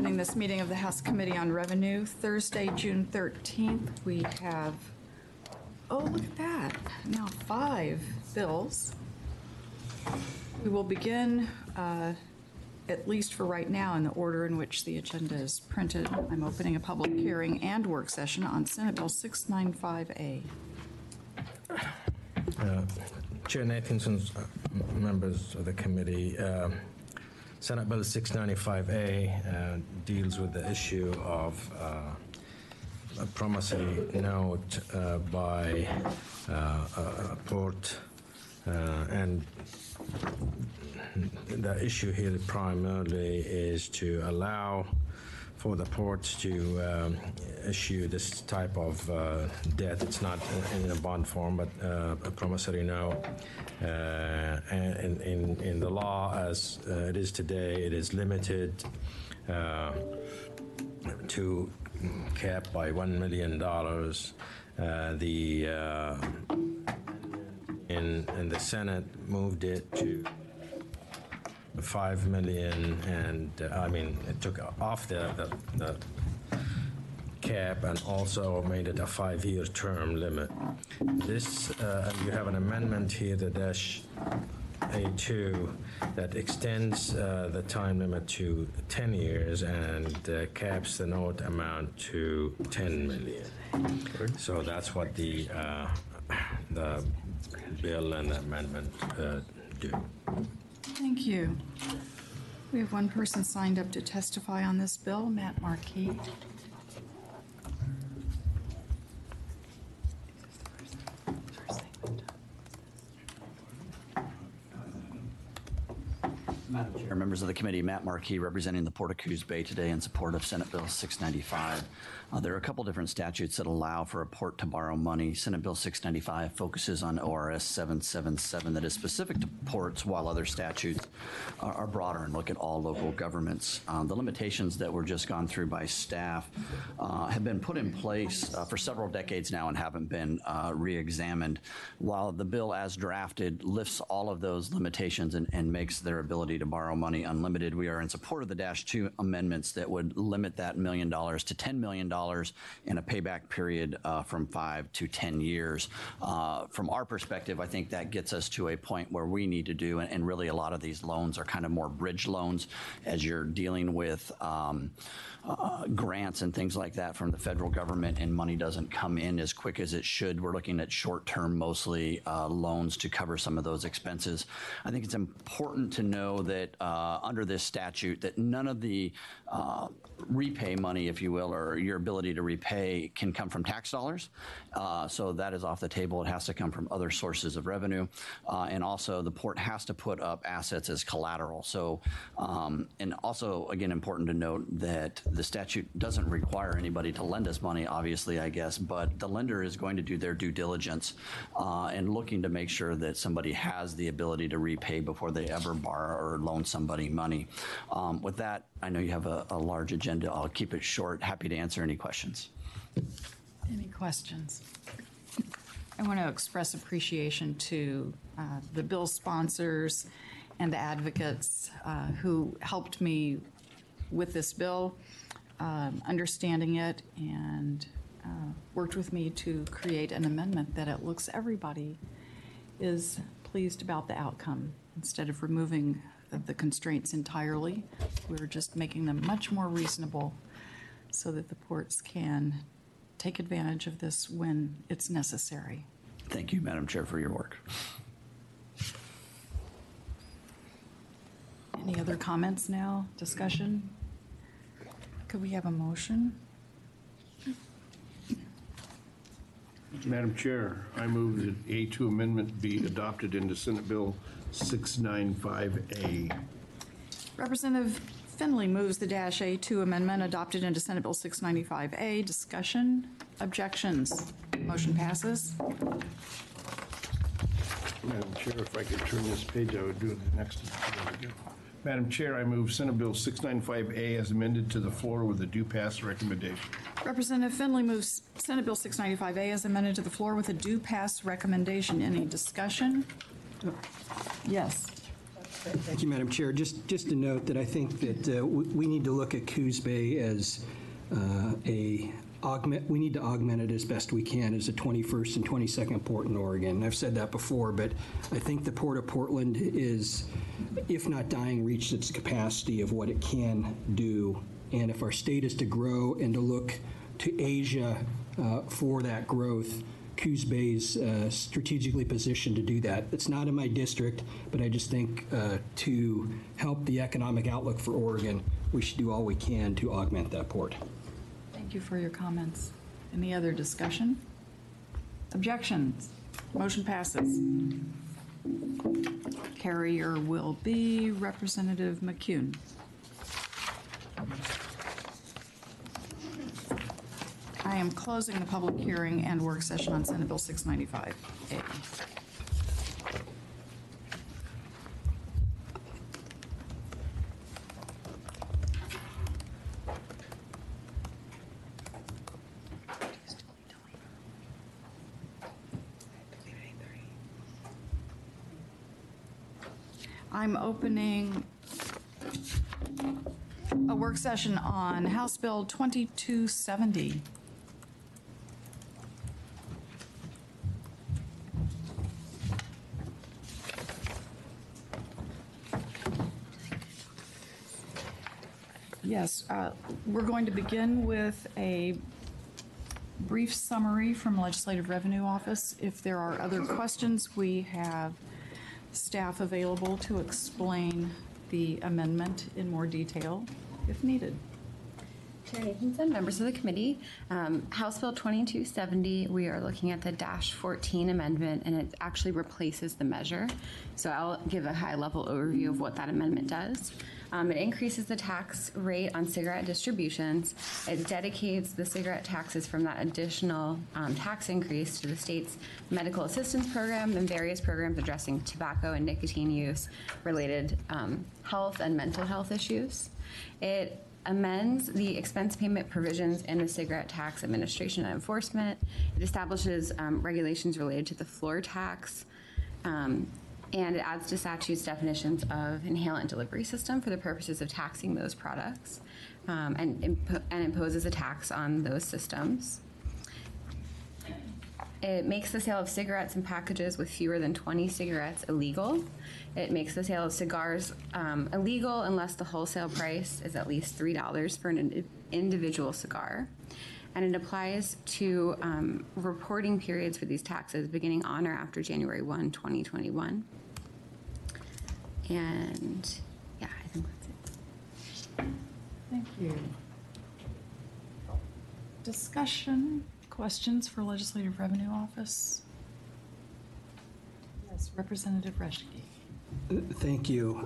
opening this meeting of the House Committee on Revenue. Thursday, June 13th, we have, oh, look at that, now 5 bills. We will begin, at least for right now, in the order in which the agenda is printed. I'm opening a public hearing and work session on Senate Bill 695A. Chair Nathanson, members of the committee, Senate Bill 695A deals with the issue of a promissory note by a port, and the issue here primarily is to allow for the ports to issue this type of debt. It's not in a bond form, but a promissory note. And in the law, as it is today, it is limited to cap by $1 million. In the Senate moved it to 5 million, and it took off the cap and also made it a 5-year term limit. This you have an amendment here, the dash A2, that extends the time limit to 10 years and caps the note amount to 10 million. So that's what the bill and the amendment do. Thank you. We have one person signed up to testify on this bill, Matt Markey. Madam Chair, members of the committee, Matt Markey representing the Port of Coos Bay today in support of Senate Bill 695. There are a couple different statutes that allow for a port to borrow money. Senate Bill 695 focuses on ORS 777 that is specific to ports, while other statutes are broader and look at all local governments. The limitations that were just gone through by staff have been put in place for several decades now and haven't been re-examined. While the bill as drafted lifts all of those limitations and makes their ability to borrow money unlimited, we are in support of the Dash 2 amendments that would limit that $1 million to $10 million in a payback period from 5 to 10 years. From our perspective, I think that gets us to a point where we need to do, and really a lot of these loans are kind of more bridge loans as you're dealing with grants and things like that from the federal government, and money doesn't come in as quick as it should. We're looking at short-term, mostly loans to cover some of those expenses. I think it's important to know that under this statute that none of the repay money, if you will, or your ability to repay can come from tax dollars. So that is off the table. It has to come from other sources of revenue. And also the port has to put up assets as collateral. So, and also, again, important to note that the statute doesn't require anybody to lend us money, obviously, I guess, but the lender is going to do their due diligence and looking to make sure that somebody has the ability to repay before they ever borrow or loan somebody money. With that, I know you have a large agenda. I'll keep it short. Happy to answer any questions. Any questions? I want to express appreciation to the bill sponsors and the advocates who helped me with this bill, understanding it, and worked with me to create an amendment that it looks everybody is pleased about the outcome. Instead of removing the constraints entirely, we're just making them much more reasonable so that the ports can take advantage of this when it's necessary. Thank you, Madam Chair, for your work. Any other comments now? Discussion? Could we have a motion? Madam Chair, I move that A2 amendment be adopted into Senate Bill 695A. Representative Finley moves the Dash A2 amendment adopted into Senate Bill 695A. Discussion? Objections? Motion passes. Madam Chair, if I could turn this page, I would do it the next one. Madam Chair, I move Senate Bill 695A as amended to the floor with a due pass recommendation. Representative Finley moves Senate Bill 695A as amended to the floor with a due pass recommendation. Any discussion? Yes. Thank you, Madam Chair. Just to note that I think that we need to look at Coos Bay as we need to augment it as best we can as a 21st and 22nd port in Oregon. I've said that before, but I think the Port of Portland is, if not dying, reached its capacity of what it can do. And if our state is to grow and to look to Asia for that growth, Coos Bay is strategically positioned to do that. It's not in my district, but I just think to help the economic outlook for Oregon, we should do all we can to augment that port. Thank you for your comments. Any other discussion? Objections? Motion passes. Carrier will be Representative McCune. I am closing the public hearing and work session on Senate Bill 695A. I'm opening a work session on House Bill 2270. Yes, we're going to begin with a brief summary from Legislative Revenue Office. If there are other questions, we have staff available to explain the amendment in more detail if needed. Chair Nathanson, members of the committee, House Bill 2270, we are looking at the -14 amendment, and it actually replaces the measure. So I'll give a high-level overview of what that amendment does. It increases the tax rate on cigarette distributions. It dedicates the cigarette taxes from that additional tax increase to the state's medical assistance program and various programs addressing tobacco and nicotine use related health and mental health issues. It amends the expense payment provisions in the Cigarette Tax Administration and Enforcement. It establishes regulations related to the floor tax, and it adds to statutes definitions of inhalant delivery system for the purposes of taxing those products, and imposes a tax on those systems. It makes the sale of cigarettes in packages with fewer than 20 cigarettes illegal. It makes the sale of cigars illegal unless the wholesale price is at least $3 for an individual cigar. And it applies to reporting periods for these taxes beginning on or after January 1, 2021. And yeah, I think that's it. Thank you. Discussion, questions for Legislative Revenue Office? Yes, Representative Reschke. Thank you.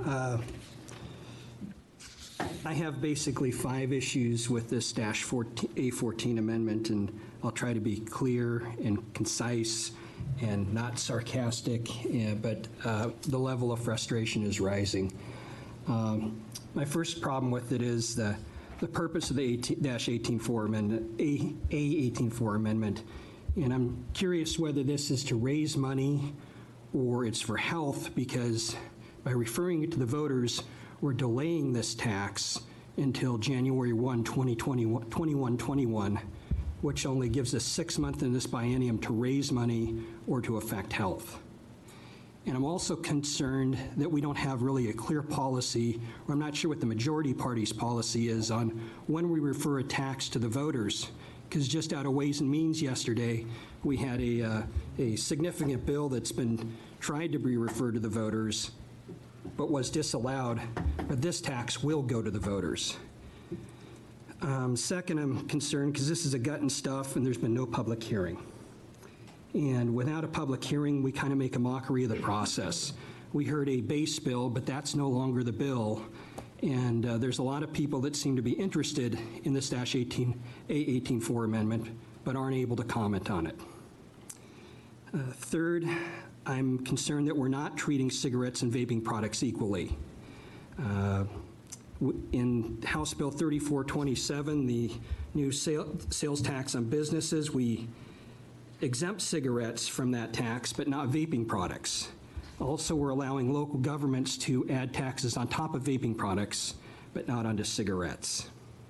I have basically 5 issues with this A14 amendment, and I'll try to be clear and concise and not sarcastic, but the level of frustration is rising. My first problem with it is the purpose of the A18-4 amendment, A18-4 amendment, and I'm curious whether this is to raise money or it's for health, because by referring it to the voters, we're delaying this tax until January 1, 2021, which only gives us 6 months in this biennium to raise money or to affect health. And I'm also concerned that we don't have really a clear policy, or I'm not sure what the majority party's policy is on when we refer a tax to the voters. Because just out of Ways and Means yesterday, we had a significant bill that's been tried to be referred to the voters, but was disallowed. But this tax will go to the voters. Second, I'm concerned because this is a gut and stuff, and there's been no public hearing. And without a public hearing, we kind of make a mockery of the process. We heard a base bill, but that's no longer the bill. And there's a lot of people that seem to be interested in this A18-4 amendment, but aren't able to comment on it. Third, I'm concerned that we're not treating cigarettes and vaping products equally. In House Bill 3427, the new sales tax on businesses, we exempt cigarettes from that tax, but not vaping products. Also, we're allowing local governments to add taxes on top of vaping products, but not onto cigarettes.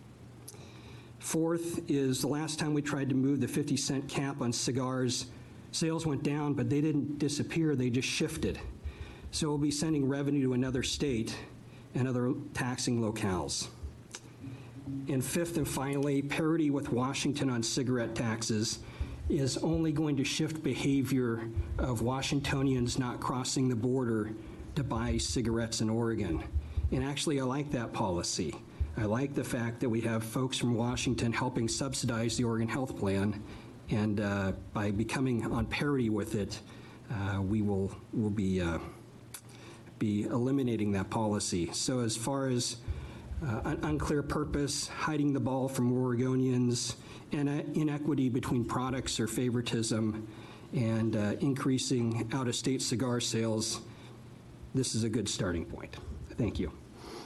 Fourth is the last time we tried to move the 50-cent cap on cigars, sales went down, but they didn't disappear, they just shifted. So we'll be sending revenue to another state and other taxing locales. And fifth and finally, parity with Washington on cigarette taxes is only going to shift behavior of Washingtonians not crossing the border to buy cigarettes in Oregon. And actually, I like that policy. I like the fact that we have folks from Washington helping subsidize the Oregon Health Plan, and by becoming on parity with it, we will be eliminating that policy. So as far as an unclear purpose, hiding the ball from Oregonians, and inequity between products or favoritism, and increasing out-of-state cigar sales, this is a good starting point. Thank you.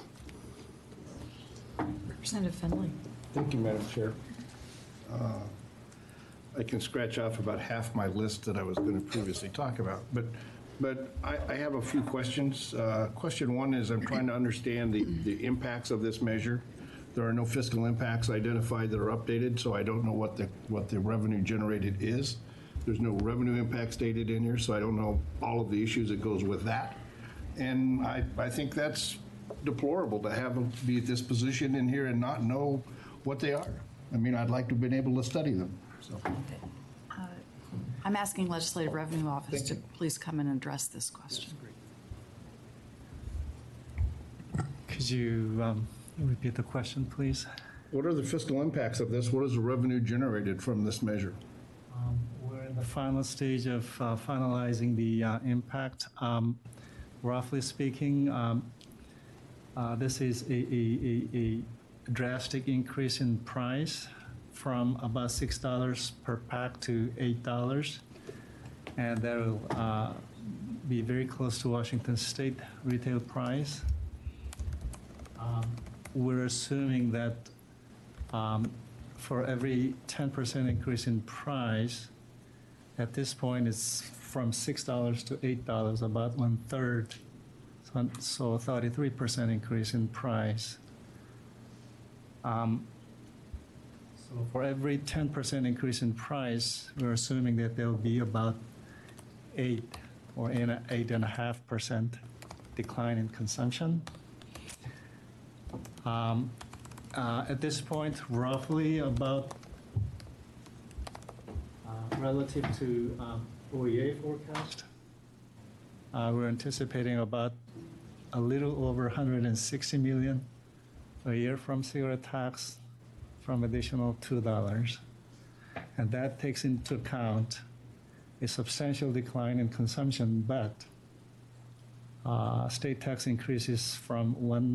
Representative Finley. Thank you, Madam Chair. I can scratch off about half my list that I was going to previously talk about, but I have a few questions. Question one is I'm trying to understand the impacts of this measure. There are no fiscal impacts identified that are updated, so I don't know what the revenue generated is. There's no revenue impact stated in here, so I don't know all of the issues that goes with that. And I think that's deplorable to have them be at this position in here and not know what they are. I mean, I'd like to have been able to study them. So. I'm asking Legislative Revenue Office to please come and address this question. Could you repeat the question, please? What are the fiscal impacts of this? What is the revenue generated from this measure? We're in the final stage of finalizing the impact. Roughly speaking, this is a drastic increase in price from about $6 per pack to $8, and that will be very close to Washington State retail price. We're assuming that for every 10% increase in price, at this point it's from $6 to $8, about 1/3. So a 33% increase in price. So for every 10% increase in price, we're assuming that there will be about 8.5% decline in consumption. At this point, roughly about relative to OEA forecast, we're anticipating about a little over 160 million a year from cigarette tax, from additional $2. And that takes into account a substantial decline in consumption, but state tax increases from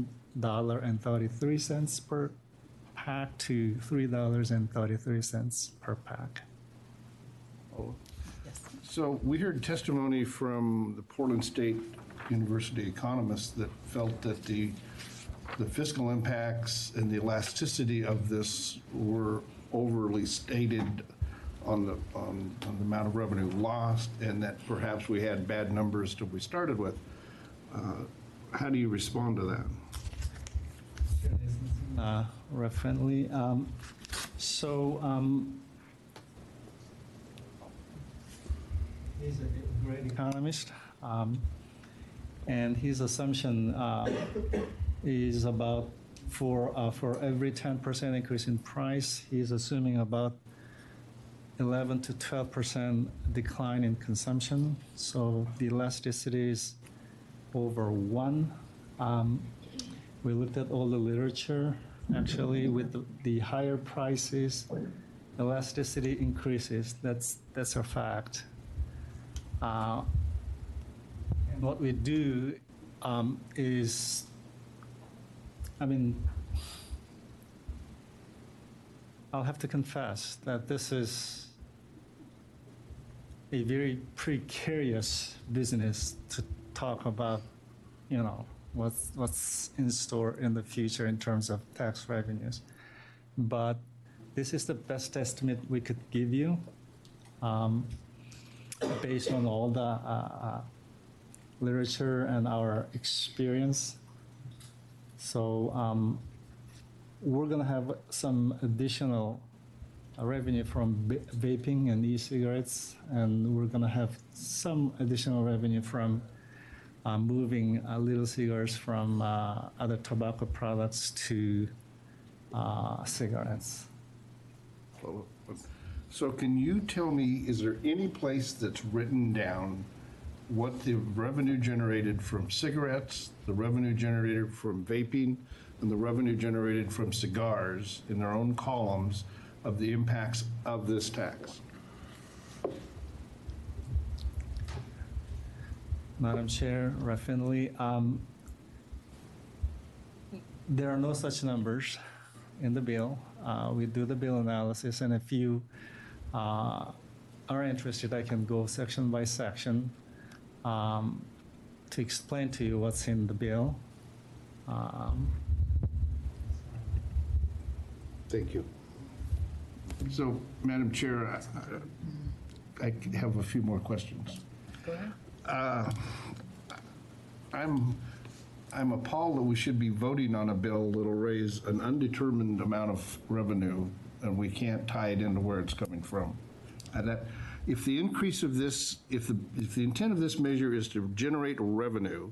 $1.33 per pack to $3.33 per pack. So we heard testimony from the Portland State University economists that felt that the fiscal impacts and the elasticity of this were overly stated on the amount of revenue lost, and that perhaps we had bad numbers to we started with. How do you respond to that? Rep. Finley. He's a great economist, and his assumption is about for every 10% increase in price, he's assuming about 11 to 12% decline in consumption. So the elasticity is over 1. We looked at all the literature. Actually, with the higher prices, elasticity increases. That's a fact. And what we do is, I'll have to confess that this is a very precarious business to talk about, what's in store in the future in terms of tax revenues. But this is the best estimate we could give you based on all the literature and our experience. So we're going to have some additional revenue from vaping and e-cigarettes, and we're going to have some additional revenue from moving little cigars from other tobacco products to cigarettes. So can you tell me, is there any place that's written down what the revenue generated from cigarettes, the revenue generated from vaping, and the revenue generated from cigars in their own columns of the impacts of this tax? Madam Chair, Rep. Findley, there are no such numbers in the bill. We do the bill analysis, and if you are interested, I can go section by section to explain to you what's in the bill. Thank you. So, Madam Chair, I have a few more questions. Go ahead. I'm appalled that we should be voting on a bill that'll raise an undetermined amount of revenue, and we can't tie it into where it's coming from. If the increase of this, if the intent of this measure is to generate revenue,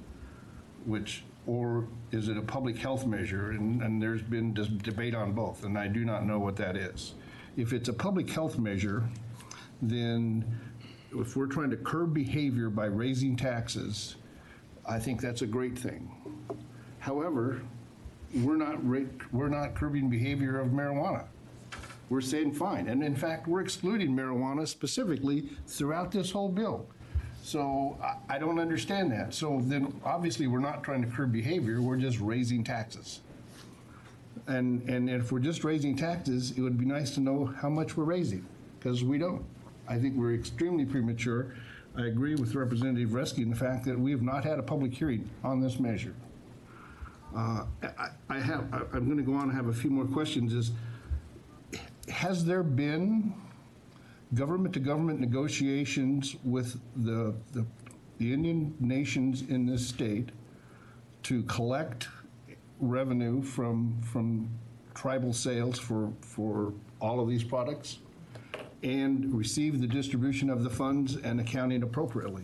or is it a public health measure? And there's been debate on both, and I do not know what that is. If it's a public health measure, then if we're trying to curb behavior by raising taxes, I think that's a great thing. However, we're not curbing behavior of marijuana. We're saying fine, and in fact, we're excluding marijuana specifically throughout this whole bill. So I don't understand that. So then, obviously, we're not trying to curb behavior, we're just raising taxes. And if we're just raising taxes, it would be nice to know how much we're raising, because we don't. I think we're extremely premature. I agree with Representative Reski in the fact that we have not had a public hearing on this measure. I'm going to go on and have a few more questions. Has there been government-to-government negotiations with the Indian nations in this state to collect revenue from tribal sales for all of these products and receive the distribution of the funds and accounting appropriately?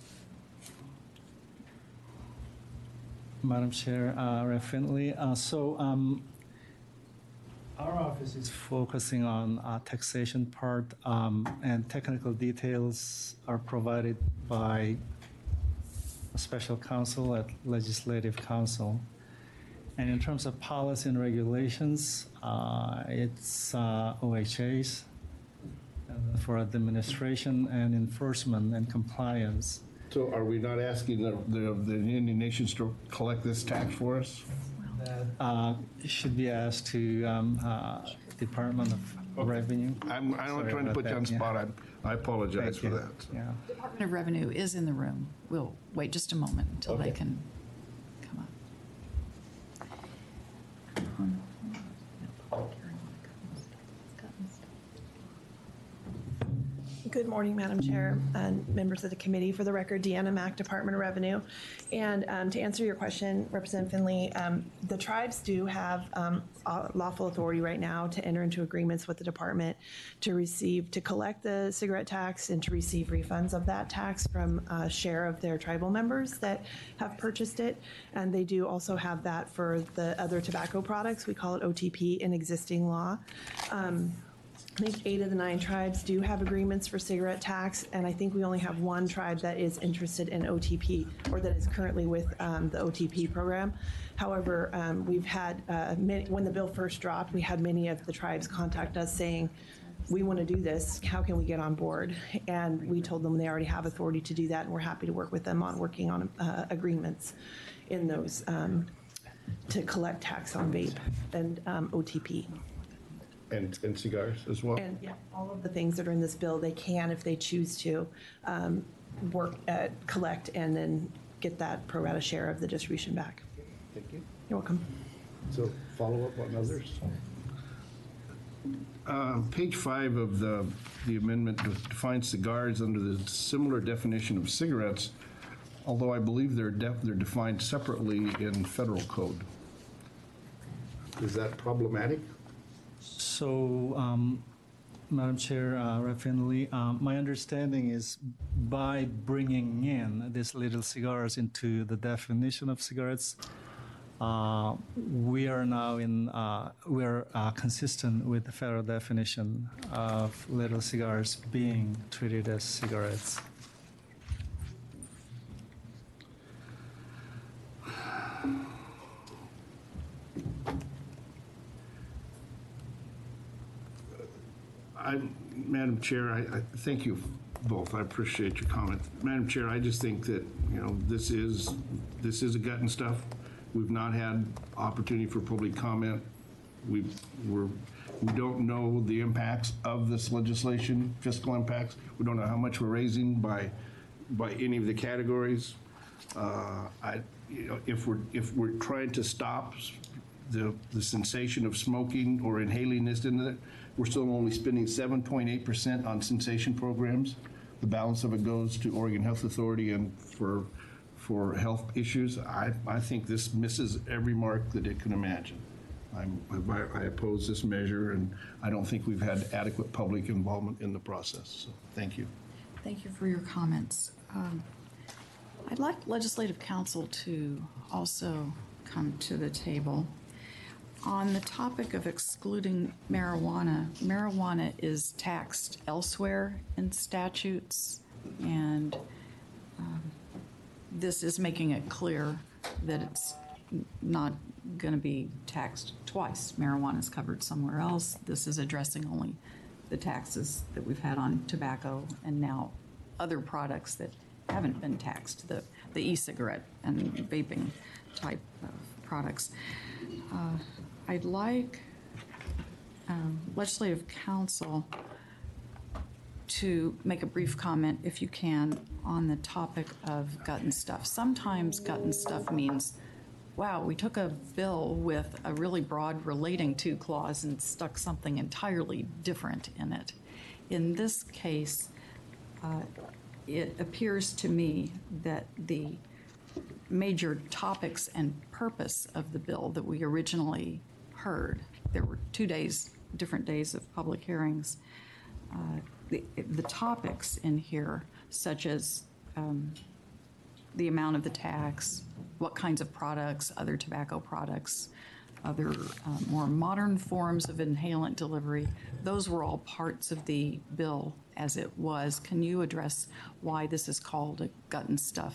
Madam Chair, Rep. Findley, our office is focusing on taxation part, and technical details are provided by a special counsel at Legislative Council. And in terms of policy and regulations, it's OHA's for administration and enforcement and compliance. So are we not asking the Indian nations to collect this tax for us? It should be asked to Department of Revenue. I'm not Sorry trying to about put you on that, the spot. I apologize for Thank you. that. Yeah. Department of Revenue is in the room. We'll wait just a moment until they Okay. can come up. Good morning, Madam Chair and members of the committee. For the record, Deanna Mack, Department of Revenue. And to answer your question, Representative Findley, the tribes do have lawful authority right now to enter into agreements with the department to collect the cigarette tax and to receive refunds of that tax from a share of their tribal members that have purchased it. And they do also have that for the other tobacco products. We call it OTP in existing law. I think 8 of the 9 tribes do have agreements for cigarette tax, and I think we only have 1 tribe that is interested in OTP, or that is currently with the OTP program. However, we've had, when the bill first dropped, we had many of the tribes contact us saying, we want to do this, how can we get on board? And we told them they already have authority to do that, and we're happy to work with them on working on agreements in those to collect tax on vape and OTP. And cigars as well? And yeah, all of the things that are in this bill, they can, if they choose to, collect and then get that pro rata share of the distribution back. Thank you. You're welcome. So follow up on others? Page 5 of the amendment defines cigars under the similar definition of cigarettes. although I believe they're defined separately in federal code. Is that problematic? So, Madam Chair, Rep. Finley, my understanding is by bringing in these little cigars into the definition of cigarettes, we are now we're consistent with the federal definition of little cigars being treated as cigarettes. Madam Chair, I thank you both. I appreciate your comment. Madam Chair, I just think that, this is a gut and stuff. We've not had opportunity for public comment. We don't know the impacts of this legislation, fiscal impacts. We don't know how much we're raising by any of the categories. If we're trying to stop the sensation of smoking or inhaling this into it, we're still only spending 7.8% on cessation programs. The balance of it goes to Oregon Health Authority and for health issues. I think this misses every mark that it can imagine. I oppose this measure, and I don't think we've had adequate public involvement in the process. So thank you. Thank you for your comments. I'd like Legislative Council to also come to the table. On the topic of excluding marijuana, marijuana is taxed elsewhere in statutes, and this is making it clear that it's not going to be taxed twice. Marijuana is covered somewhere else. This is addressing only the taxes that we've had on tobacco and now other products that haven't been taxed, the e-cigarette and vaping type of products. I'd like Legislative Council to make a brief comment, if you can, on the topic of gut and stuff. Sometimes gut and stuff means, wow, we took a bill with a really broad relating to clause and stuck something entirely different in it. In this case, it appears to me that the major topics and purpose of the bill that we originally heard, there were different days of public hearings, the topics in here, such as the amount of the tax, what kinds of products, other tobacco products, other more modern forms of inhalant delivery, those were all parts of the bill as it was. Can you address why this is called a gut and stuff?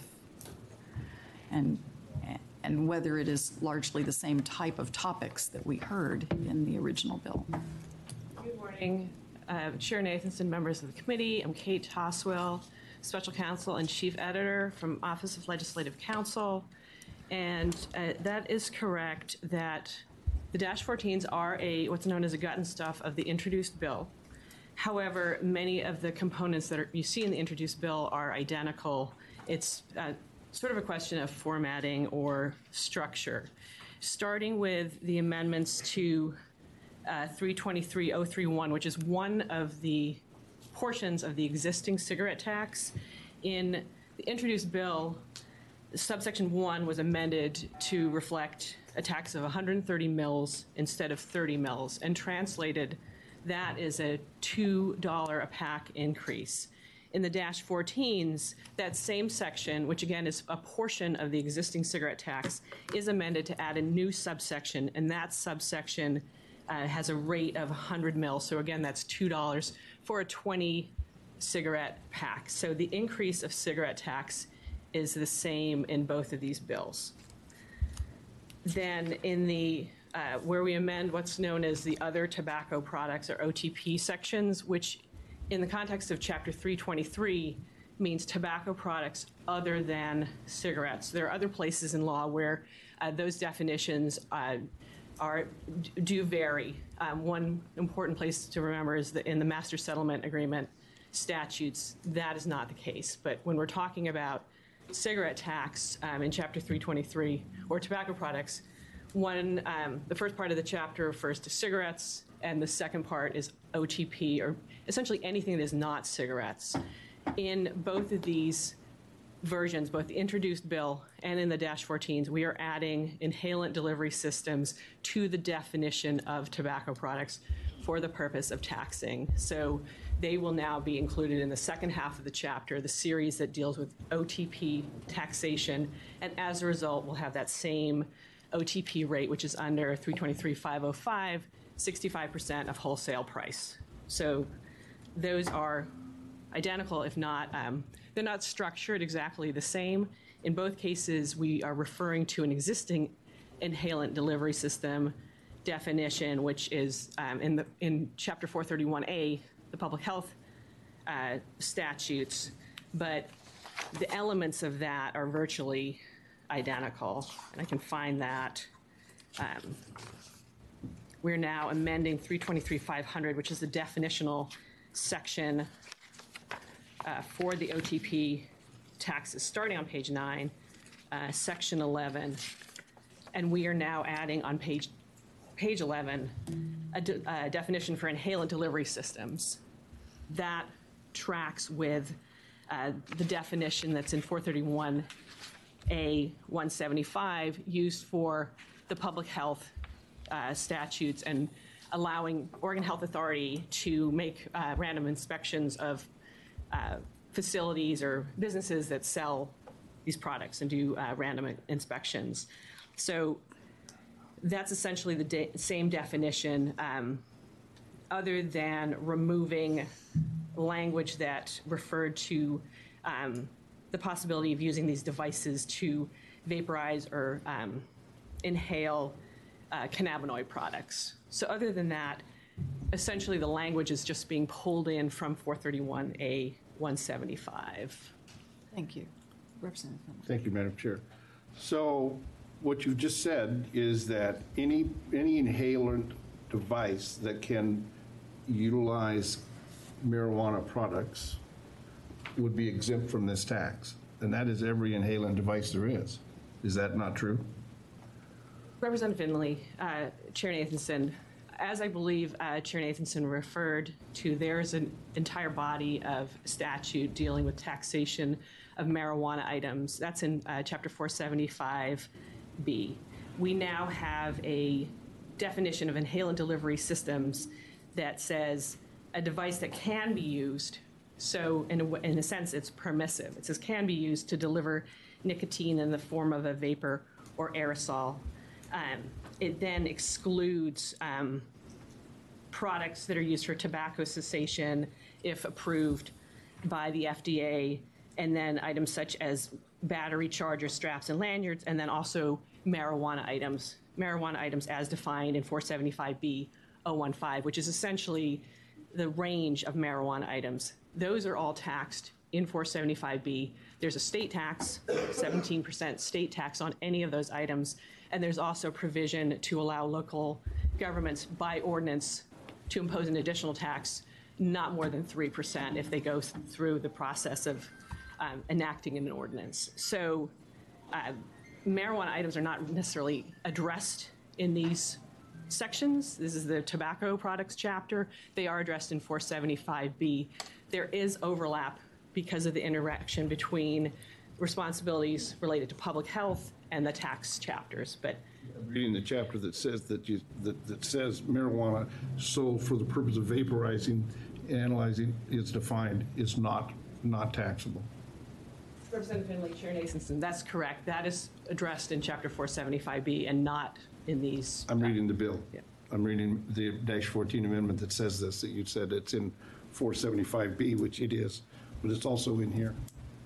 And whether it is largely the same type of topics that we heard in the original bill. Good morning, Chair Nathanson, members of the committee. I'm Kate Toswell, Special Counsel and Chief Editor from Office of Legislative Counsel. And that is correct that the Dash 14s are what's known as a gut and stuff of the introduced bill. However, many of the components that you see in the introduced bill are identical. It's sort of a question of formatting or structure. Starting with the amendments to 323.031, which is one of the portions of the existing cigarette tax. In the introduced bill, subsection 1 was amended to reflect a tax of 130 mils instead of 30 mils, and translated that is a $2 a pack increase. In the Dash 14s, that same section, which again is a portion of the existing cigarette tax, is amended to add a new subsection, and that subsection has a rate of 100 mils. So again, that's $2 for a 20 cigarette pack. So the increase of cigarette tax is the same in both of these bills. Then in the where we amend what's known as the other tobacco products or OTP sections, which in the context of Chapter 323 means tobacco products other than cigarettes. There are other places in law where those definitions do vary. One important place to remember is that in the Master Settlement Agreement statutes, that is not the case. But when we're talking about cigarette tax in Chapter 323 or tobacco products, the first part of the chapter refers to cigarettes, and the second part is OTP, or essentially anything that is not cigarettes. In both of these versions, both the introduced bill and in the Dash 14s, we are adding inhalant delivery systems to the definition of tobacco products for the purpose of taxing. So they will now be included in the second half of the chapter, the series that deals with OTP taxation, and as a result, we'll have that same OTP rate, which is under 323,505, 65% of wholesale price. So those are identical, if not, they're not structured exactly the same. In both cases, we are referring to an existing inhalant delivery system definition, which is in Chapter 431A, the public health statutes, but the elements of that are virtually identical, and I can find that. We're now amending 323,500, which is the definitional section for the OTP taxes, starting on page 9, section 11, and we are now adding on page 11 a definition for inhalant delivery systems. That tracks with the definition that's in 431A 175 used for the public health statutes and allowing Oregon Health Authority to make random inspections of facilities or businesses that sell these products and do random inspections. So that's essentially the same definition, other than removing language that referred to the possibility of using these devices to vaporize or inhale cannabinoid products. So other than that, essentially the language is just being pulled in from 431A 175. Thank you. Representative Finley. Thank you, Madam Chair. So what you've just said is that any inhalant device that can utilize marijuana products would be exempt from this tax, and that is every inhalant device there is. Is that not true? Representative Finley, Chair Nathanson, as I believe Chair Nathanson referred to, there's an entire body of statute dealing with taxation of marijuana items. That's in Chapter 475B. We now have a definition of inhalant delivery systems that says a device that can be used, so in a sense it's permissive. It says can be used to deliver nicotine in the form of a vapor or aerosol. It then excludes products that are used for tobacco cessation if approved by the FDA, and then items such as battery chargers, straps, and lanyards, and then also marijuana items as defined in 475B 015, which is essentially the range of marijuana items. Those are all taxed in 475B. There's a state tax, 17% state tax on any of those items, and there's also provision to allow local governments by ordinance to impose an additional tax, not more than 3% if they go through the process of enacting an ordinance. So marijuana items are not necessarily addressed in these sections. This is the tobacco products chapter. They are addressed in 475B. There is overlap because of the interaction between responsibilities related to public health and the tax chapters, but I'm reading the chapter that says that says marijuana sold for the purpose of vaporizing, analyzing, is defined, is not taxable. Representative Finley, Chair Nathanson, that's correct. That is addressed in Chapter 475B and not in these. I'm reading the bill. Yeah. I'm reading the Dash 14 amendment that says this, that you said it's in 475B, which it is, but it's also in here.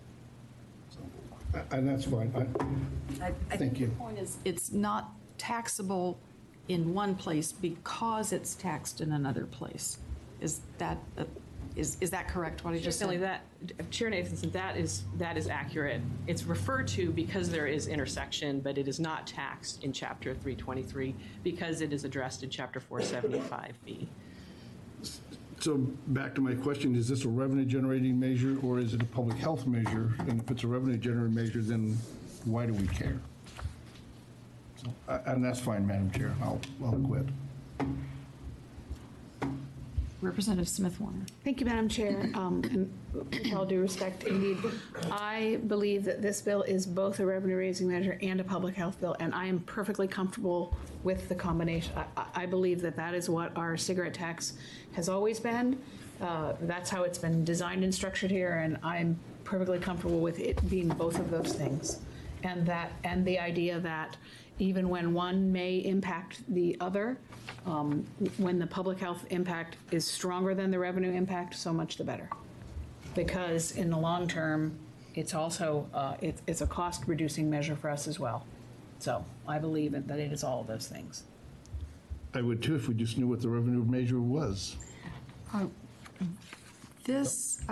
And that's fine. I Thank think you. the point is, it's not taxable in one place because it's taxed in another place. Is that correct, what I just Finley, said? Chair Nathanson, that is accurate. It's referred to because there is intersection, but it is not taxed in Chapter 323 because it is addressed in Chapter 475B. So back to my question, is this a revenue generating measure or is it a public health measure? And if it's a revenue generating measure, then why do we care? So, and that's fine, Madam Chair. I'll quit. Representative Smith Warner. Thank you, Madam Chair. And with all due respect, indeed, I believe that this bill is both a revenue-raising measure and a public health bill, and I am perfectly comfortable with the combination. I believe that that is what our cigarette tax has always been. That's how it's been designed and structured here, and I'm perfectly comfortable with it being both of those things. And the idea that even when one may impact the other, when the public health impact is stronger than the revenue impact, so much the better. Because in the long term, it's also, it's a cost-reducing measure for us as well. So I believe that it is all of those things. I would too if we just knew what the revenue measure was. This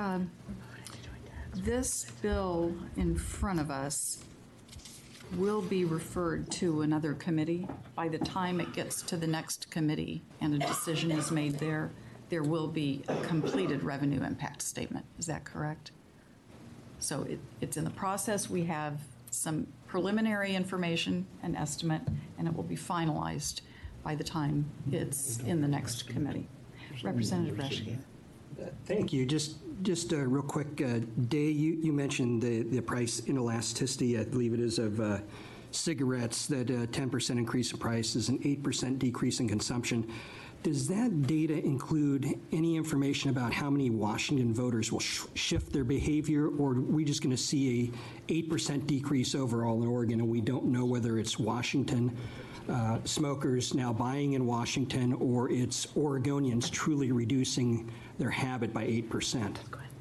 bill in front of us will be referred to another committee. By the time it gets to the next committee and a decision is made there, there will be a completed revenue impact statement. Is that correct? So it's in the process. We have some preliminary information and estimate, and it will be finalized by the time it's in the next committee. Representative Reschke. Thank you. Just real quick, Day, you mentioned the price inelasticity, I believe it is, of cigarettes, that a 10% increase in price is an 8% decrease in consumption. Does that data include any information about how many Washington voters will shift their behavior, or are we just going to see a 8% decrease overall in Oregon, and we don't know whether it's Washington smokers now buying in Washington, or it's Oregonians truly reducing their habit by 8%?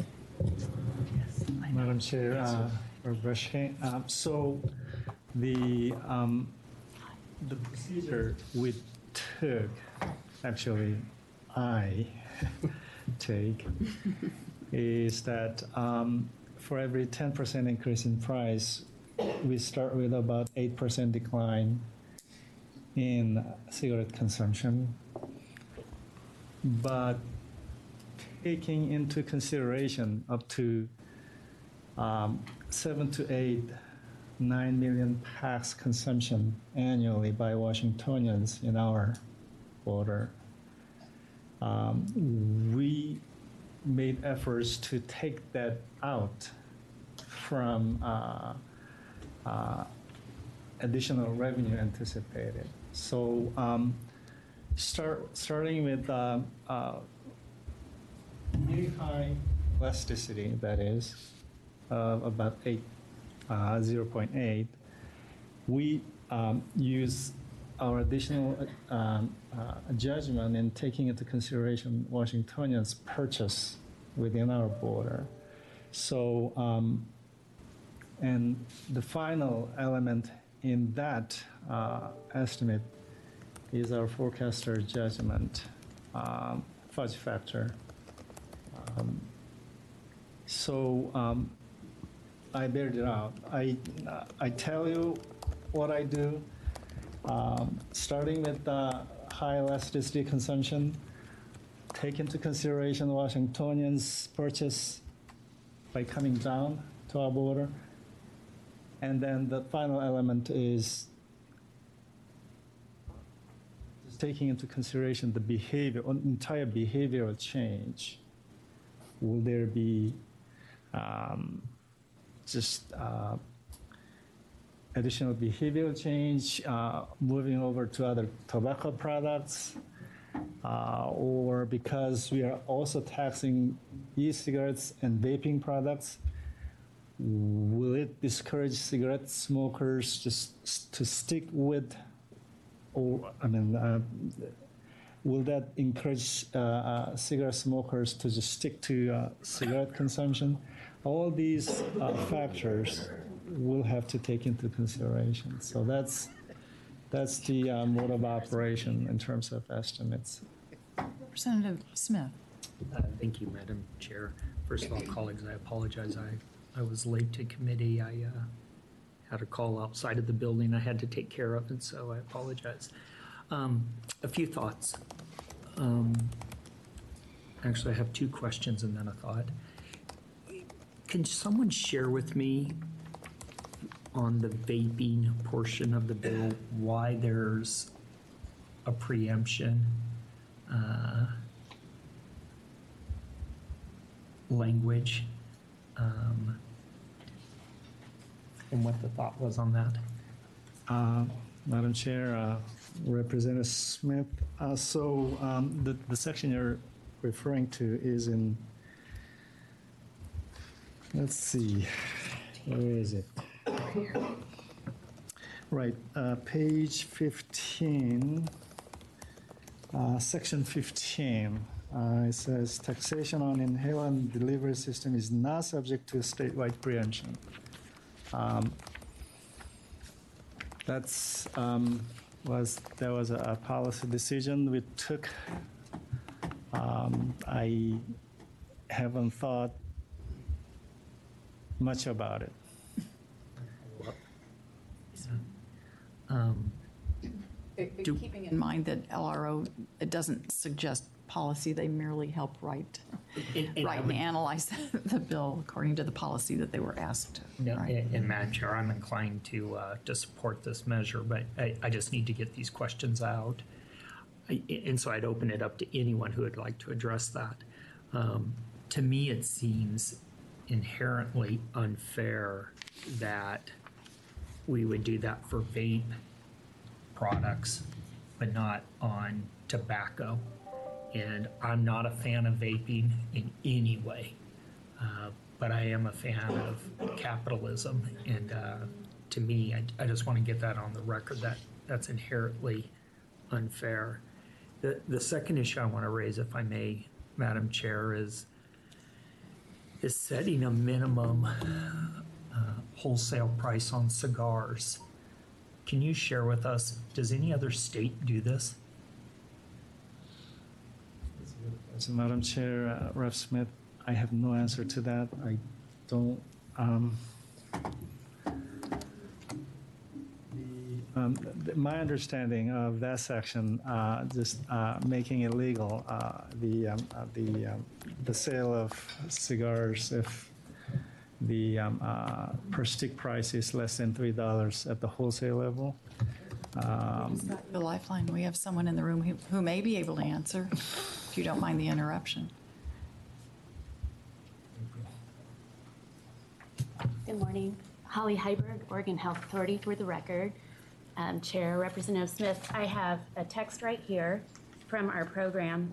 Madam Chair, so the procedure we took, actually I take, is that for every 10% increase in price, we start with about 8% decline in cigarette consumption, but taking into consideration up to 7 to 9 million packs consumption annually by Washingtonians in our border, we made efforts to take that out from additional revenue anticipated. So starting with really high elasticity, that is, about 0.8, we use our additional judgment in taking into consideration Washingtonians' purchase within our border. So, and the final element in that estimate is our forecaster judgment, fudge factor. I bared it out. I tell you what I do, starting with the high elasticity consumption, take into consideration Washingtonians' purchase by coming down to our border, and then the final element is just taking into consideration the behavior, entire behavioral change. Will there be additional behavioral change, moving over to other tobacco products, or because we are also taxing e-cigarettes and vaping products, will it discourage cigarette smokers just to stick with, or will that encourage cigarette smokers to just stick to cigarette consumption? All these factors we'll have to take into consideration. So that's the mode of operation in terms of estimates. Representative Smith. Thank you, Madam Chair. First of all, colleagues, I apologize. I was late to committee. I had a call outside of the building I had to take care of, and so I apologize. A few thoughts. Actually, I have two questions and then a thought. Can someone share with me on the vaping portion of the bill why there's a preemption language, and what the thought was on that. Madam Chair, Representative Smith, the section you're referring to is in, let's see, where is it? Right, page 15, section 15. It says taxation on inhalant delivery system is not subject to statewide preemption. There was a policy decision we took. I haven't thought much about it. Keeping in mind that LRO, it doesn't suggest policy, they merely help write and analyze the bill according to the policy that they were asked to. No, right? and Madam Chair, I'm inclined to support this measure, but I just need to get these questions out. And so I'd open it up to anyone who would like to address that. To me, it seems inherently unfair that we would do that for vape products, but not on tobacco. And I'm not a fan of vaping in any way, but I am a fan of capitalism. And to me, I just want to get that on the record, that that's inherently unfair. The second issue I want to raise, if I may, Madam Chair, is setting a minimum wholesale price on cigars. Can you share with us, does any other state do this? So, Madam Chair, Rep. Smith, I have no answer to that. I don't. My understanding of that section, just making illegal the sale of cigars if the per stick price is less than $3 at the wholesale level. The Lifeline, we have someone in the room who may be able to answer, if you don't mind the interruption. Good morning. Holly Heiberg, Oregon Health Authority, for the record. Chair, Representative Smith, I have a text right here from our program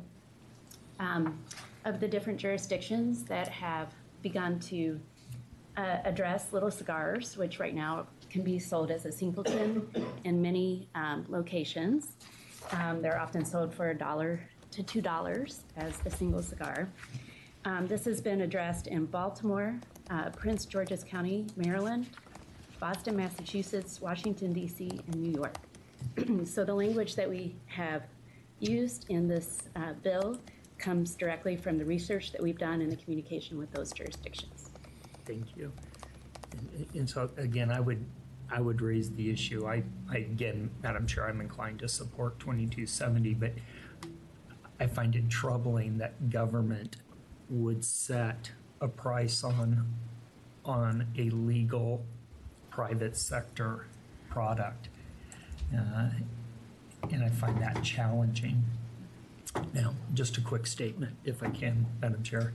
of the different jurisdictions that have begun to address little cigars, which right now can be sold as a singleton in many locations. They're often sold for $1 to $2 as a single cigar. This has been addressed in Baltimore, Prince George's County, Maryland, Boston, Massachusetts, Washington, D.C., and New York. So the language that we have used in this bill comes directly from the research that we've done and the communication with those jurisdictions. Thank you. And so again, I would raise the issue. Again, Madam Chair, I'm inclined to support 2270, but I find it troubling that government would set a price on a legal private sector product. And I find that challenging. Now, just a quick statement, if I can, Madam Chair.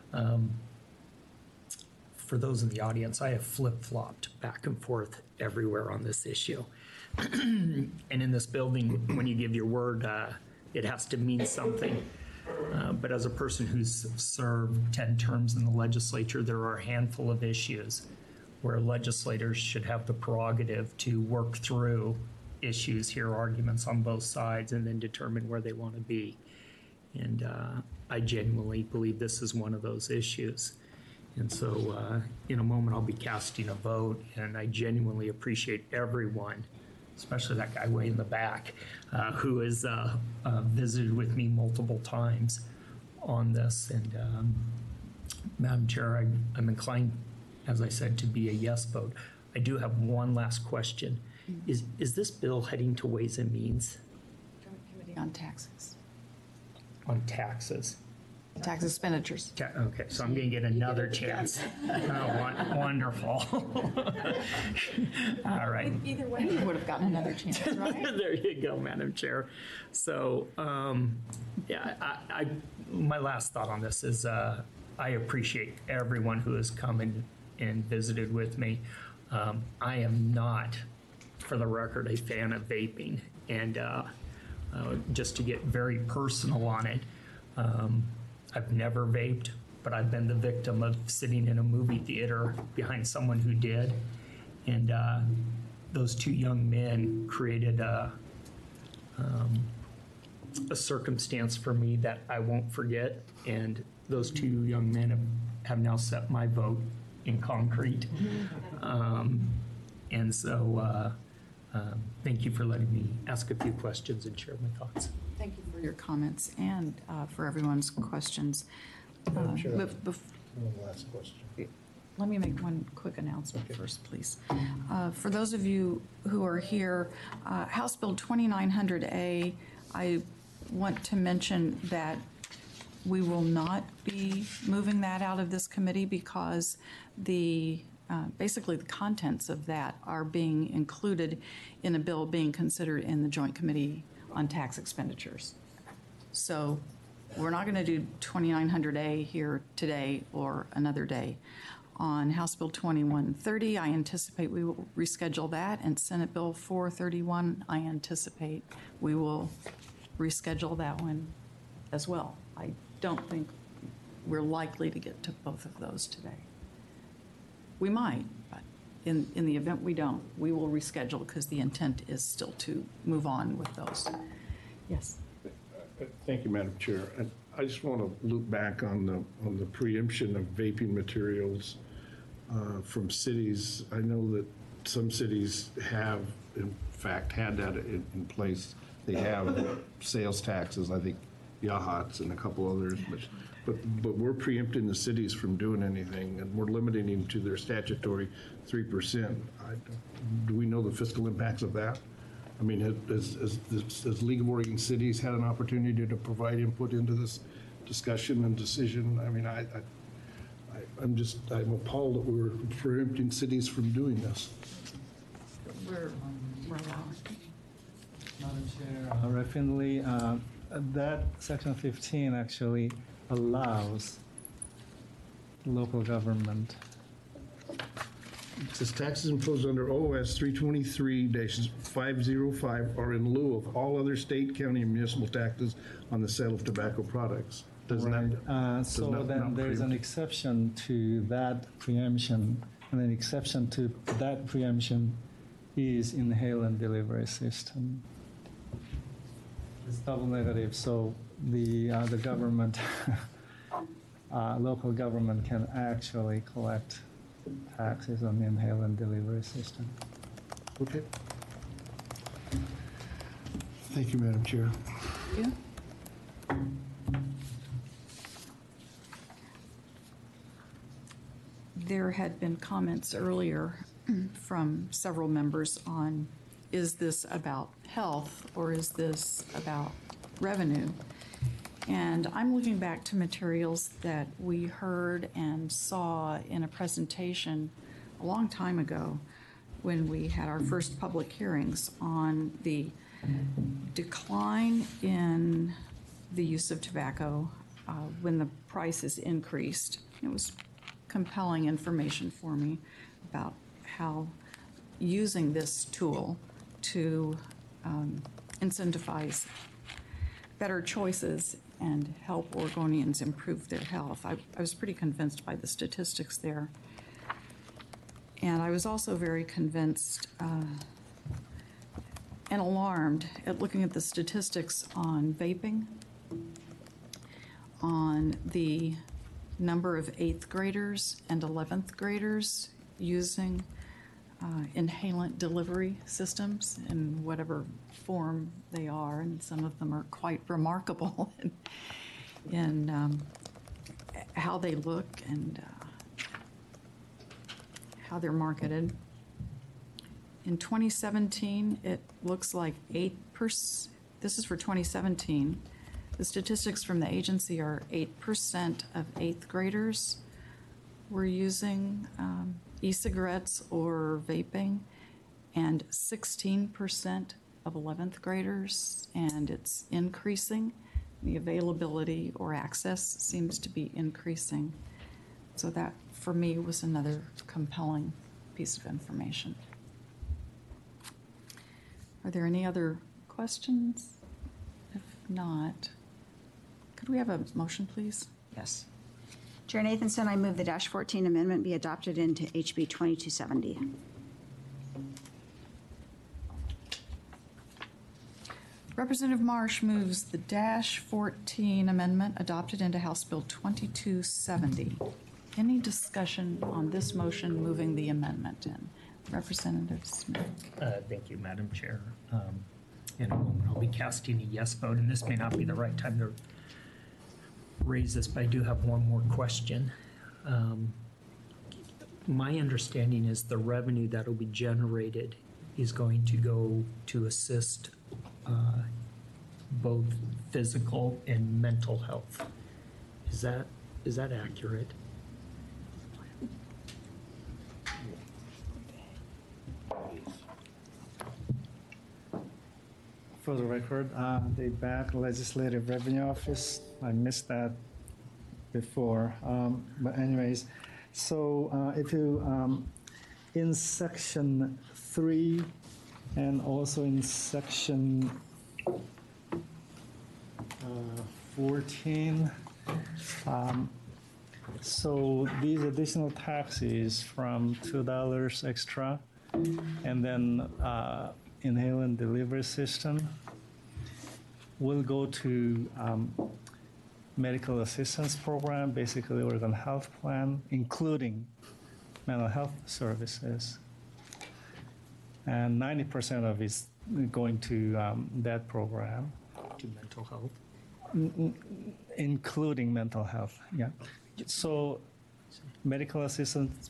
For those in the audience, I have flip-flopped back and forth everywhere on this issue. And in this building, when you give your word, it has to mean something. But as a person who's served 10 terms in the legislature, there are a handful of issues where legislators should have the prerogative to work through issues, hear arguments on both sides, and then determine where they want to be. And I genuinely believe this is one of those issues. And so in a moment, I'll be casting a vote, and I genuinely appreciate everyone, especially that guy way in the back, who has visited with me multiple times on this. And Madam Chair, I'm inclined, as I said, to be a yes vote. I do have one last question. Is this bill heading to Ways and Means? Joint Committee on Taxes. On taxes? Tax expenditures. Okay, so I'm going to get another chance. Oh, wonderful. All right. Either way, you would have gotten another chance, right? There you go, Madam Chair. So, yeah, my last thought on this is I appreciate everyone who has come and visited with me. I am not, for the record, a fan of vaping. And just to get very personal on it, I've never vaped, but I've been the victim of sitting in a movie theater behind someone who did. And those two young men created a circumstance for me that I won't forget. And those two young men have now set my vote in concrete. And so thank you for letting me ask a few questions and share my thoughts. Thank you for your comments and for everyone's questions. Madam Chair, But one last question. let me make one quick announcement first, please. For those of you who are here, House Bill 2900A, I want to mention that we will not be moving that out of this committee because basically the contents of that are being included in a bill being considered in the Joint Committee on Tax Expenditures. So we're not going to do 2900A here today or another day. On House Bill 2130, I anticipate we will reschedule that, and Senate Bill 431, I anticipate we will reschedule that one as well. I don't think we're likely to get to both of those today. We might, but in the event we don't, we will reschedule because the intent is still to move on with those. Yes. Thank you, Madam Chair. And I just want to loop back on the preemption of vaping materials from cities. I know that some cities have, in fact, had that in place. They have sales taxes, I think Yachats and a couple others, but we're preempting the cities from doing anything, and we're limiting them to their statutory 3%. Do we know the fiscal impacts of that? I mean, has League of Oregon Cities had an opportunity to provide input into this discussion and decision? I mean, I'm appalled that we're preempting cities from doing this. We're allowing. Madam Chair, Rep. Findley, that section 15 actually allows local government. It says taxes imposed under OS 323-505 are in lieu of all other state, county, and municipal taxes on the sale of tobacco products. Doesn't that? So does then not there's an preempt? exception to that preemption, and an exception to that preemption is inhalant delivery system. It's double negative, so the government, local government can actually collect taxes on the inhalant delivery system. Okay. Thank you, Madam Chair. Yeah. There had been comments earlier from several members on, is this about health or is this about revenue? And I'm looking back to materials that we heard and saw in a presentation a long time ago when we had our first public hearings on the decline in the use of tobacco when the prices increased. It was compelling information for me about how using this tool to incentivize better choices and help Oregonians improve their health. I was pretty convinced by the statistics there. And I was also very convinced and alarmed at looking at the statistics on vaping, on the number of 8th graders and 11th graders using inhalant delivery systems in whatever form they are, and some of them are quite remarkable in how they look and how they're marketed. In 2017, it looks like 8%. This is for 2017. The statistics from the agency are 8% of 8th graders were using e-cigarettes or vaping, and 16% of 11th graders, and it's increasing. the availability or access seems to be increasing. So that, for me, was another compelling piece of information. Are there any other questions? If not, could we have a motion, please? Yes. Chair Nathanson, I move the Dash 14 amendment be adopted into HB 2270. Representative Marsh moves the Dash 14 amendment adopted into House Bill 2270. Any discussion on this motion moving the amendment in? Representative Smith. Thank you, Madam Chair. In a moment, I'll be casting a yes vote, and this may not be the right time to raise this, but I do have one more question. My understanding is the revenue that will be generated is going to go to assist both physical and mental health. Is that accurate? For the record, the BAC Legislative Revenue Office, I missed that before. But anyways, so if you, in section 3 and also in section 14, so these additional taxes from $2 extra, and then inhalant delivery system will go to medical assistance program, basically organ health plan, including mental health services. And 90% of it is going to that program. To mental health? Including mental health, yeah. So medical assistance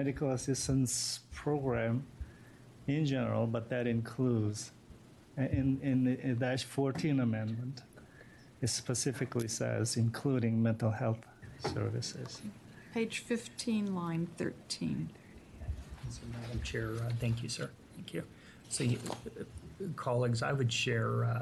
program in general, but that includes, in the Dash 14 amendment, it specifically says including mental health services. Page 15, line 13. So, Madam Chair, thank you, sir. Thank you. So, colleagues, I would share,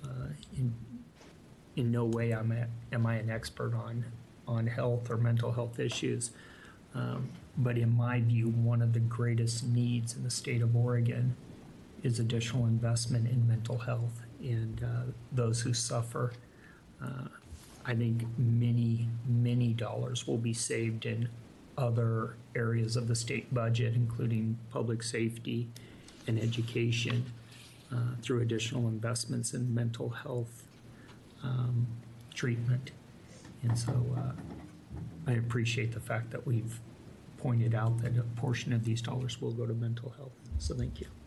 in no way am I an expert on health or mental health issues. But in my view, one of the greatest needs in the state of Oregon is additional investment in mental health and those who suffer. I think many dollars will be saved in other areas of the state budget, including public safety and education, through additional investments in mental health treatment. And so I appreciate the fact that we've pointed out that a portion of these dollars will go to mental health. So thank you.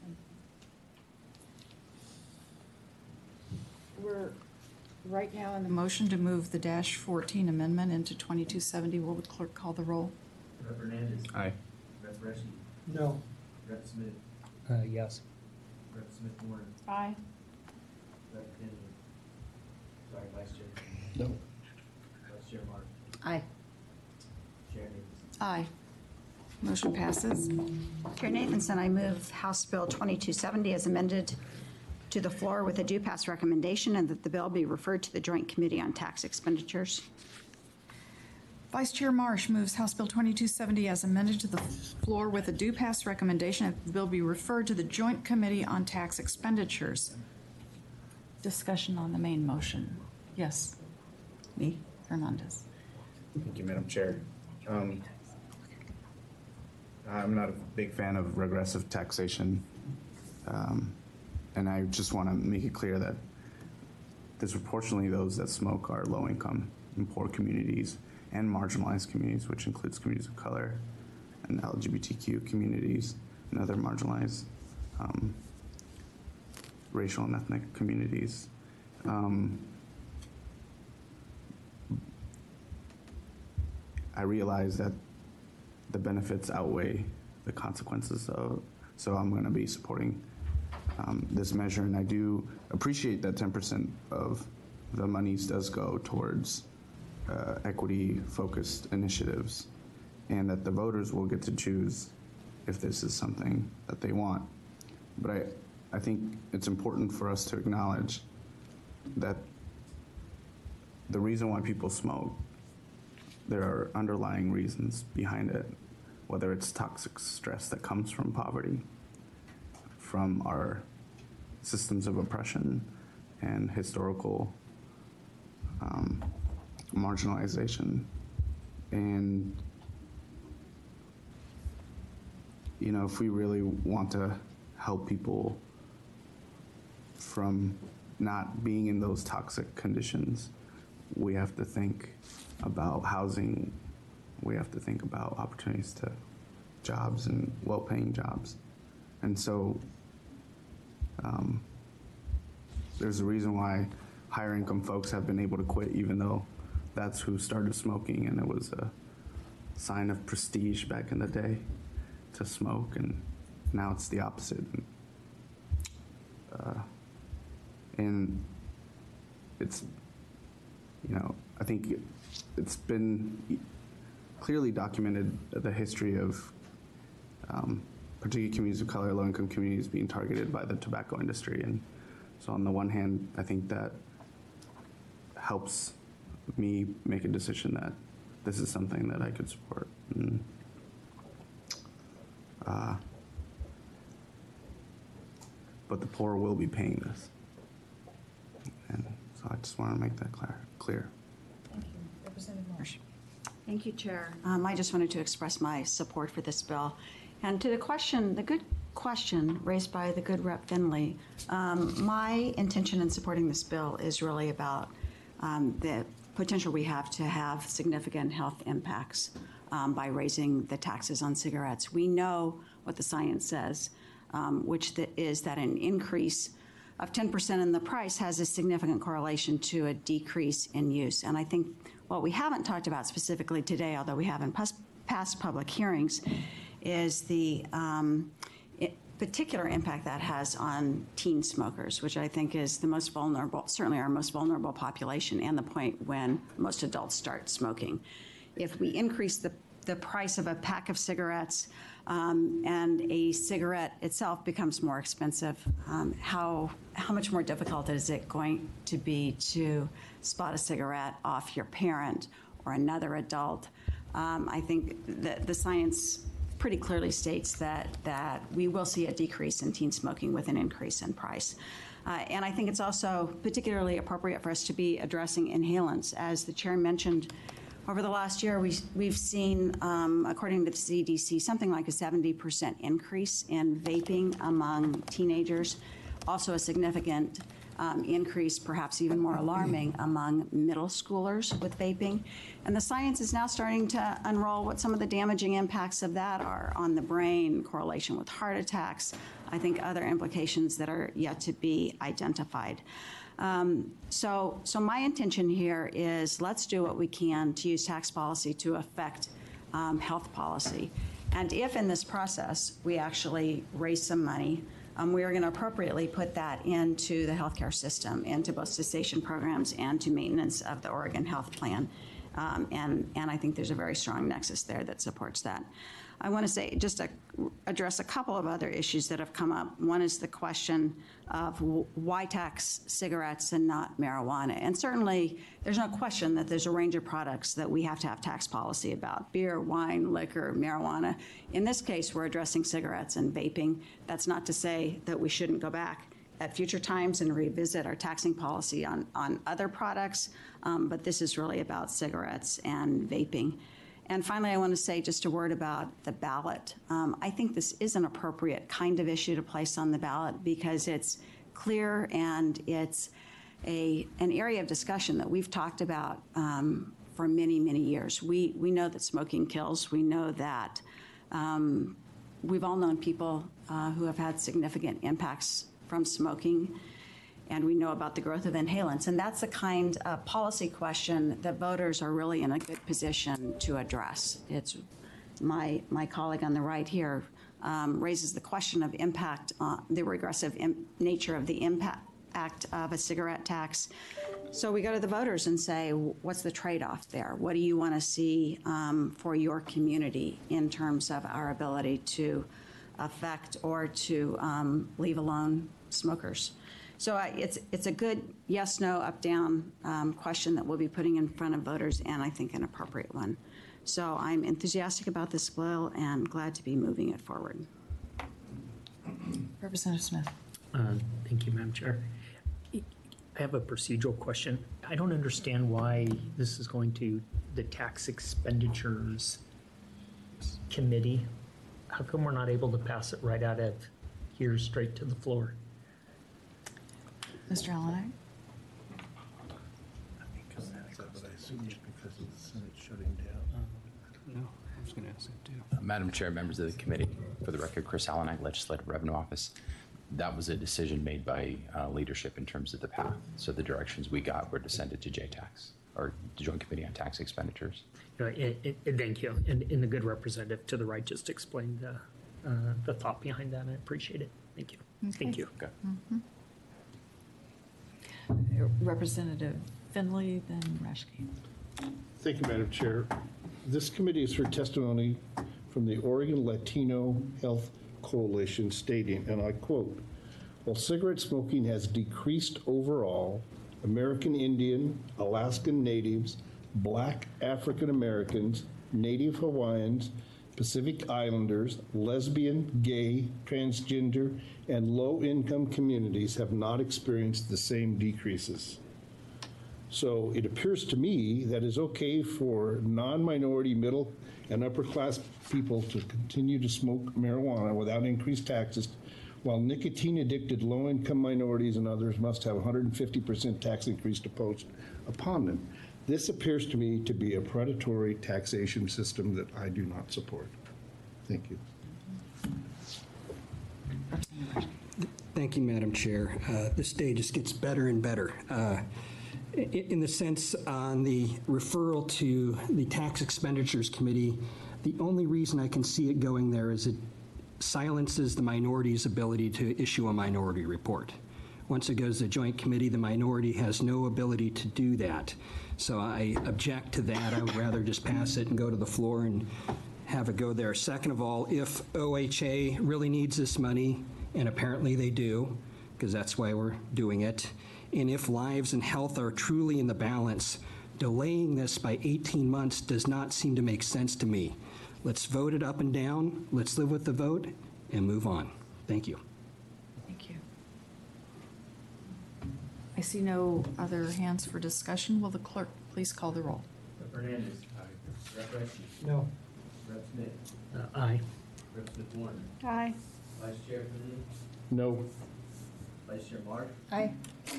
We're right now in the motion to move the Dash 14 amendment into 2270. Will the clerk call the roll? Rep. Hernandez. Aye. Rep. Reschke. No. Rep. Smith. Yes. Rep. Smith-Warren. Aye. Rep. Henley. Sorry, Vice Chair. No. Vice Chair Mark. Aye. Chair Nathanson. Aye. Motion passes. Chair Nathanson, I move House Bill 2270 as amended to the floor with a due pass recommendation and that the bill be referred to the Joint Committee on Tax Expenditures. Vice Chair Marsh moves House Bill 2270 as amended to the floor with a due pass recommendation that the bill be referred to the Joint Committee on Tax Expenditures. Discussion on the main motion. Yes. Me, Hernandez. Thank you, Madam Chair. I'm not a big fan of regressive taxation, and I just want to make it clear that disproportionately those that smoke are low income and poor communities and marginalized communities, which includes communities of color and LGBTQ communities and other marginalized racial and ethnic communities. I realize that the benefits outweigh the consequences, so I'm going to be supporting this measure, and I do appreciate that 10% of the monies does go towards equity-focused initiatives, and that the voters will get to choose if this is something that they want. But I think it's important for us to acknowledge that the reason why people smoke, there are underlying reasons behind it, whether it's toxic stress that comes from poverty, from our systems of oppression and historical marginalization. And, you know, if we really want to help people from not being in those toxic conditions, we have to think about housing. We have to think about opportunities to jobs and well-paying jobs. And so there's a reason why higher income folks have been able to quit, even though that's who started smoking, and it was a sign of prestige back in the day to smoke, and now it's the opposite. And it's, you know, I think it's been clearly documented, the history of particularly communities of color, low-income communities being targeted by the tobacco industry. And so on the one hand, I think that helps me make a decision that this is something that I could support. And, but the poor will be paying this. And so I just want to make that clear. Thank you. Representative Marsh. Thank you, Chair. I just wanted to express my support for this bill. And to the question, the good question raised by the good Rep. Finley, my intention in supporting this bill is really about the potential we have to have significant health impacts by raising the taxes on cigarettes. We know what the science says, which is that an increase of 10% in the price has a significant correlation to a decrease in use. And I think what we haven't talked about specifically today, although we have in past public hearings, is the particular impact that has on teen smokers, which I think is the most vulnerable, certainly our most vulnerable population, and the point when most adults start smoking. If we increase the price of a pack of cigarettes and a cigarette itself becomes more expensive, how much more difficult is it going to be to spot a cigarette off your parent or another adult? I think that the science pretty clearly states that we will see a decrease in teen smoking with an increase in price. And I think it's also particularly appropriate for us to be addressing inhalants. As the chair mentioned, over the last year, we've seen, according to the CDC, something like a 70% increase in vaping among teenagers, also a significant increase, perhaps even more alarming, among middle schoolers with vaping. And the science is now starting to unroll what some of the damaging impacts of that are on the brain, correlation with heart attacks, I think other implications that are yet to be identified. So my intention here is let's do what we can to use tax policy to affect health policy. And if in this process we actually raise some money, we are going to appropriately put that into the healthcare system, into both cessation programs and to maintenance of the Oregon Health Plan. And I think there's a very strong nexus there that supports that. I want to say, just to address a couple of other issues that have come up. One is the question of why tax cigarettes and not marijuana. And certainly, there's no question that there's a range of products that we have to have tax policy about: beer, wine, liquor, marijuana. In this case, we're addressing cigarettes and vaping. That's not to say that we shouldn't go back at future times and revisit our taxing policy on other products, but this is really about cigarettes and vaping. And finally, I want to say just a word about the ballot. I think this is an appropriate kind of issue to place on the ballot because it's clear and it's an area of discussion that we've talked about for many, many years. We know that smoking kills. We know that we've all known people who have had significant impacts from smoking, and we know about the growth of inhalants. And that's the kind of policy question that voters are really in a good position to address. It's my colleague on the right here raises the question of impact, the regressive nature of the impact of a cigarette tax. So we go to the voters and say, what's the trade-off there? What do you want to see for your community in terms of our ability to affect or to leave alone smokers? So it's a good yes, no, up, down question that we'll be putting in front of voters, and I think an appropriate one. So I'm enthusiastic about this bill and glad to be moving it forward. Representative Smith. Thank you, Madam Chair. I have a procedural question. I don't understand why this is going to the Tax Expenditures Committee. How come we're not able to pass it right out of here straight to the floor? Mr. Allen. But I assume it's because of the Senate shutting down. No, I was going to ask that too. Madam Chair, members of the committee, for the record, Chris Allenak, Legislative Revenue Office. That was a decision made by leadership in terms of the path. So the directions we got were to send it to JTAX, or the Joint Committee on Tax Expenditures. Thank you. And the good representative to the right just explained the thought behind that. I appreciate it. Thank you. Okay. Thank you. Okay. Representative Finley, then Reschke. Thank you, Madam Chair. This committee has heard testimony from the Oregon Latino Health Coalition stating, and I quote, "While cigarette smoking has decreased overall, American Indian, Alaskan Natives, Black African Americans, Native Hawaiians, Pacific Islanders, lesbian, gay, transgender, and low-income communities have not experienced the same decreases." So it appears to me that it's okay for non-minority, middle, and upper-class people to continue to smoke marijuana without increased taxes, while nicotine-addicted low-income minorities and others must have 150% tax increase imposed upon them. This appears to me to be a predatory taxation system that I do not support. Thank you. Thank you, Madam Chair. This day just gets better and better. In the sense on the referral to the Tax Expenditures Committee, the only reason I can see it going there is it silences the minority's ability to issue a minority report. Once it goes to Joint Committee, the minority has no ability to do that. So I object to that. I would rather just pass it and go to the floor and have it go there. Second of all, if OHA really needs this money, and apparently they do, because that's why we're doing it, and if lives and health are truly in the balance, delaying this by 18 months does not seem to make sense to me. Let's vote it up and down, let's live with the vote, and move on. Thank you. Thank you. I see no other hands for discussion. Will the clerk please call the roll? Rep. Hernandez. Aye. Rep. Reschke. No. Rep. Smith. Aye. Rep. Smith Warren. Aye. Vice Chair Finley. No. Vice Chair Mark. Aye.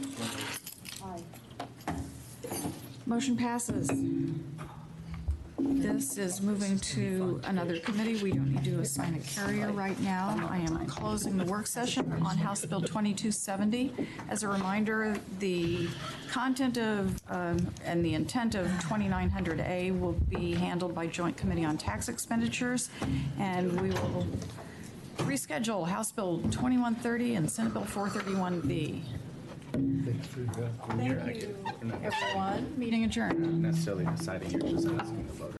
Motion passes. This is moving to another committee. We don't need to assign a carrier right now. I am closing the work session on House Bill 2270. As a reminder, the content of and the intent of 2900A will be handled by Joint Committee on Tax Expenditures, and we will reschedule House Bill 2130 and Senate Bill 431B. Thank you, everyone. Meeting adjourned. Necessarily deciding, you're just asking the voters.